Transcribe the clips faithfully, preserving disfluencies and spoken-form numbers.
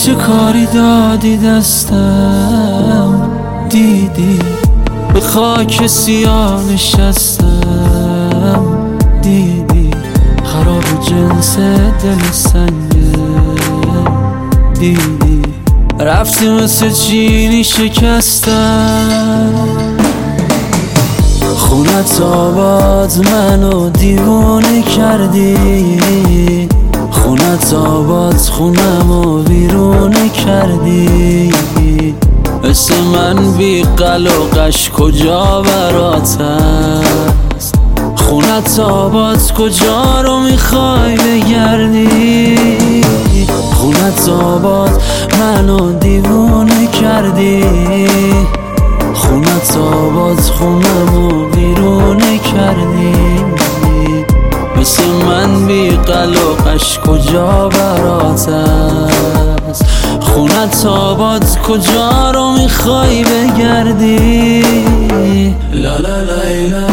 چه کاری دادی دستم، دیدی به خاک سیاه نشستم، دیدی خراب جنس دل سنگه، دیدی رفتی مثل چینی شکستم. خونت آباد منو دیوونه کردی، خونت آباد خونمو ویرونه کردی، مثل من بی قلقش کجا برات هست، خونت آباد کجا رو میخوای بگردی، خونت آباد منو دیوونه کردی، خونت آباد خونمو بیرونه کردی، مثل من بی قلقش کجا برات هست، خونت آباد کجا رو میخوای بگردی. لا لا لا لا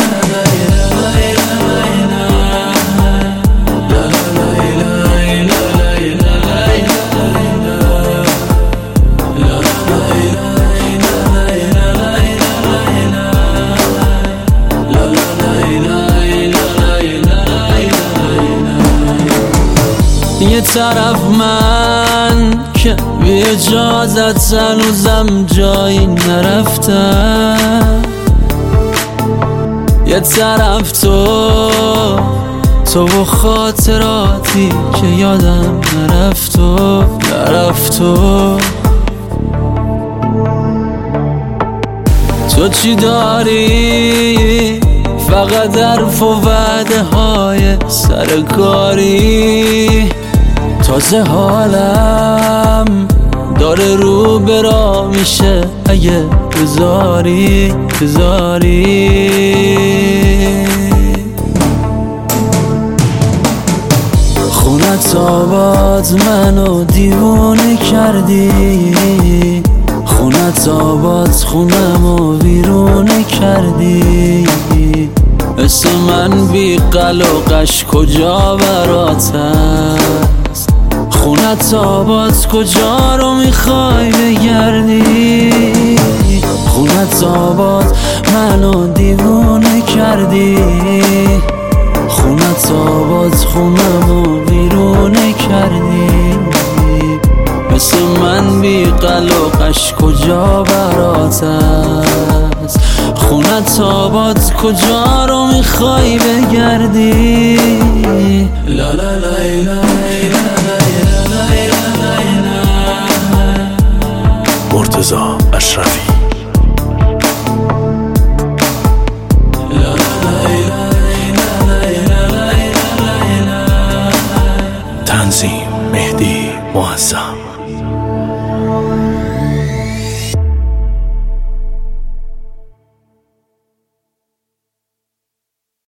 یه طرف من که بی اجازت هنوزم جایی نرفتم، یه طرف تو تو و خاطراتی که یادم نرفت و نرفت و تو چی داری؟ فقط حرف و وعده های سرکاری، تازه حالم داره رو برا میشه اگه بذاری بذاری. خونت آباد منو دیوونه کردی، خونت آباد خونمو ویرونه کردی، مثل من بی قلقش کجا برات هست، خونت آباد کجا رو میخوای بگردی، خونت آباد منو دیوونه کردی، خونت آباد خونمو بیرونه کردی، مثل من بی قلقش کجا برات هست، خونت آباد کجا رو میخوای بگردی. لا لا لا لا مرتضی اشرفی. تنظیم مهدی معظم.